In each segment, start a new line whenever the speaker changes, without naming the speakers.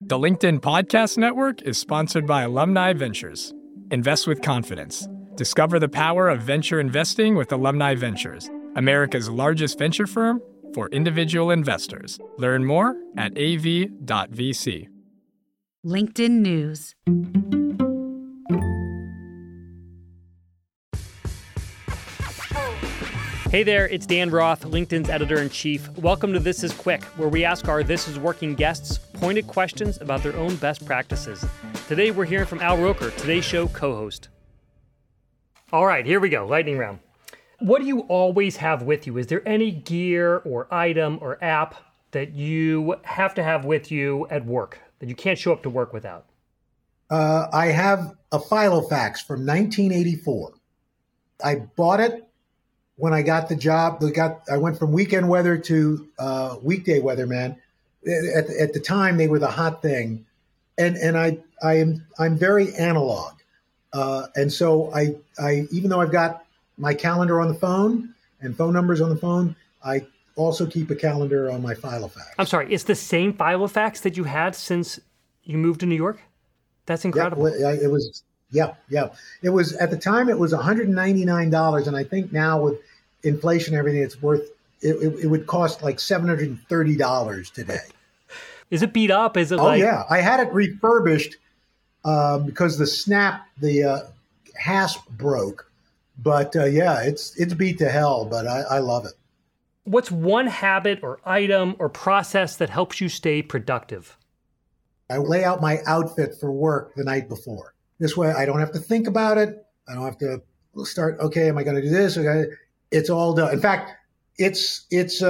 The LinkedIn Podcast Network is sponsored by Alumni Ventures. Invest with confidence. Discover the power of venture investing with Alumni Ventures, America's largest venture firm for individual investors. Learn more at av.vc.
LinkedIn News.
Hey there, it's Dan Roth, LinkedIn's editor-in-chief. Welcome to This Is Quick, where we ask our This Is Working guests pointed questions about their own best practices. Today, we're hearing from Al Roker, Today's Show co-host. All right, here we go, lightning round. What do you always have with you? Is there any gear or item or app that you have to have with you at work, that you can't show up to work without?
I have a Filofax from 1984. I bought it when I got the job. I went from weekend weather to weekday weatherman. At the time, they were the hot thing, and I'm very analog, and so I even though I've got my calendar on the phone and phone numbers on the phone, I also keep a calendar on my Filofax.
I'm sorry, it's the same Filofax that you had since you moved to New York? That's incredible.
Yeah, it was. Yeah. It was at the time. It was $199, and I think now with inflation and everything, it's worth. It would cost like $730 today.
Is it beat up? Is it?
Oh yeah, I had it refurbished because the hasp broke. But yeah, it's beat to hell. But I love it.
What's one habit or item or process that helps you stay productive?
I lay out my outfit for work the night before. This way, I don't have to think about it. I don't have to start, okay, am I going to do this? It's all done. In fact, it's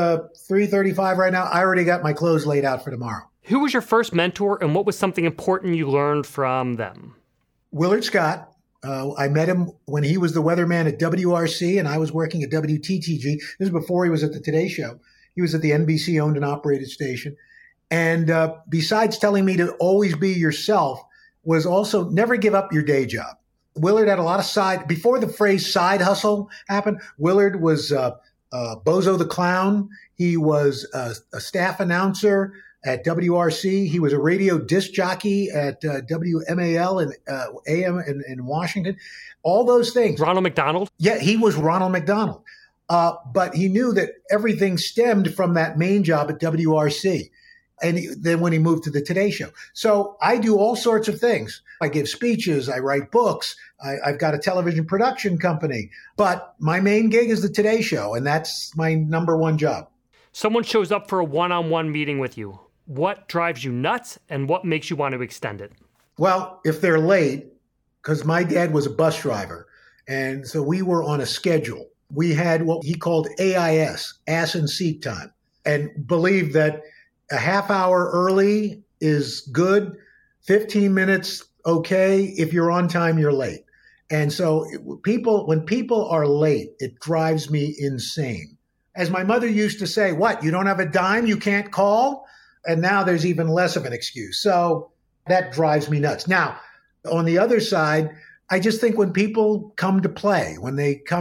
3:35 right now. I already got my clothes laid out for tomorrow.
Who was your first mentor, and what was something important you learned from them? Willard
Scott. I met him when he was the weatherman at WRC, and I was working at WTTG. This is before he was at the Today Show. He was at the NBC-owned and operated station. And besides telling me to always be yourself, was also never give up your day job. Willard had a lot of before the phrase side hustle happened, Willard was Bozo the Clown. He was a staff announcer at WRC. He was a radio disc jockey at WMAL and AM in Washington. All those things.
Ronald McDonald?
Yeah, he was Ronald McDonald. But he knew that everything stemmed from that main job at WRC. And then when he moved to the Today Show. So I do all sorts of things. I give speeches. I write books. I've got a television production company. But my main gig is the Today Show, and that's my number one job.
Someone shows up for a one-on-one meeting with you. What drives you nuts, and what makes you want to extend it?
Well, if they're late, because my dad was a bus driver, and so we were on a schedule. We had what he called AIS, ass and seat time, and believed that a half hour early is good. 15 minutes, okay. If you're on time, you're late. And so when people are late, it drives me insane. As my mother used to say, what, you don't have a dime, you can't call? And now there's even less of an excuse. So that drives me nuts. Now, on the other side, I just think when people come to play, when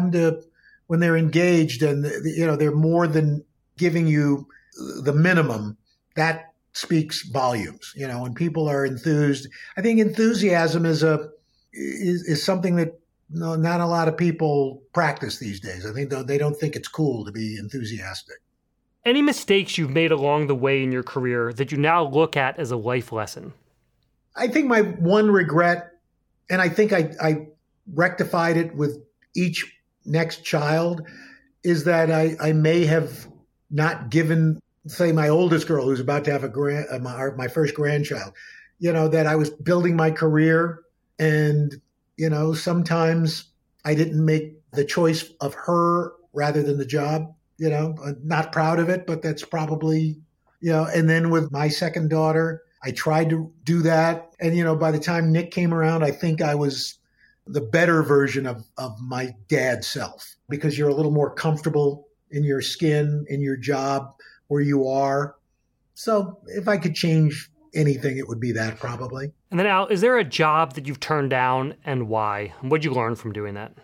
they're engaged and they're more than giving you the minimum, that speaks volumes. When people are enthused, I think enthusiasm is something that not a lot of people practice these days. I think they don't think it's cool to be enthusiastic.
Any mistakes you've made along the way in your career that you now look at as a life lesson?
I think my one regret, and I think I rectified it with each next child, is that I may have not given, say, my oldest girl who's about to have my first grandchild, that I was building my career, and sometimes I didn't make the choice of her rather than the job. I'm not proud of it, but that's probably, and then with my second daughter, I tried to do that. And, by the time Nick came around, I think I was the better version of my dad's self, because you're a little more comfortable in your skin, in your job, where you are. So if I could change anything, it would be that probably.
And then Al, is there a job that you've turned down and why? What'd you learn from doing that?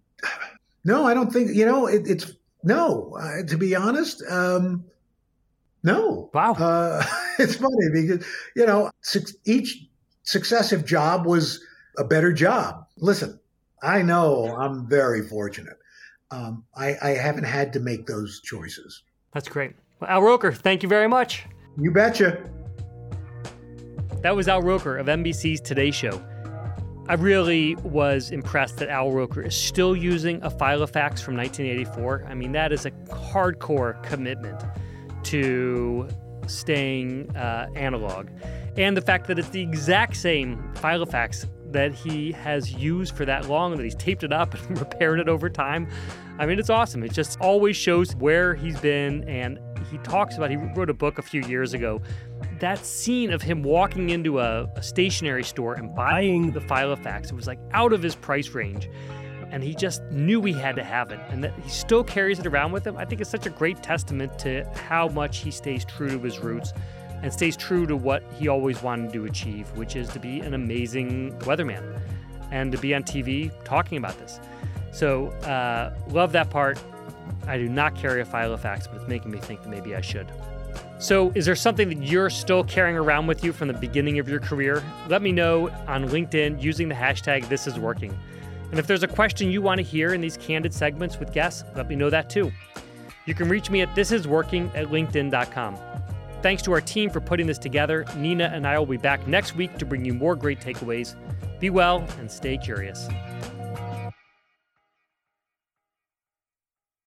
No, I don't think, to be honest, No.
Wow.
It's funny because, each successive job was a better job. Listen, I know I'm very fortunate. I haven't had to make those choices.
That's great. Well, Al Roker, thank you very much.
You betcha.
That was Al Roker of NBC's Today Show. I really was impressed that Al Roker is still using a Filofax from 1984. I mean, that is a hardcore commitment to staying analog. And the fact that it's the exact same Filofax that he has used for that long, and that he's taped it up and repaired it over time. I mean, it's awesome. It just always shows where he's been. And he talks about, he wrote a book a few years ago, that scene of him walking into a stationery store and buying the Filofax. It was like out of his price range. And he just knew he had to have it. And that he still carries it around with him. I think it's such a great testament to how much he stays true to his roots and stays true to what he always wanted to achieve, which is to be an amazing weatherman and to be on TV talking about this. So love that part. I do not carry a Filofax, but it's making me think that maybe I should. So is there something that you're still carrying around with you from the beginning of your career? Let me know on LinkedIn using the hashtag #ThisIsWorking. And if there's a question you want to hear in these candid segments with guests, let me know that too. You can reach me at thisisworking@linkedin.com. Thanks to our team for putting this together. Nina and I will be back next week to bring you more great takeaways. Be well and stay curious.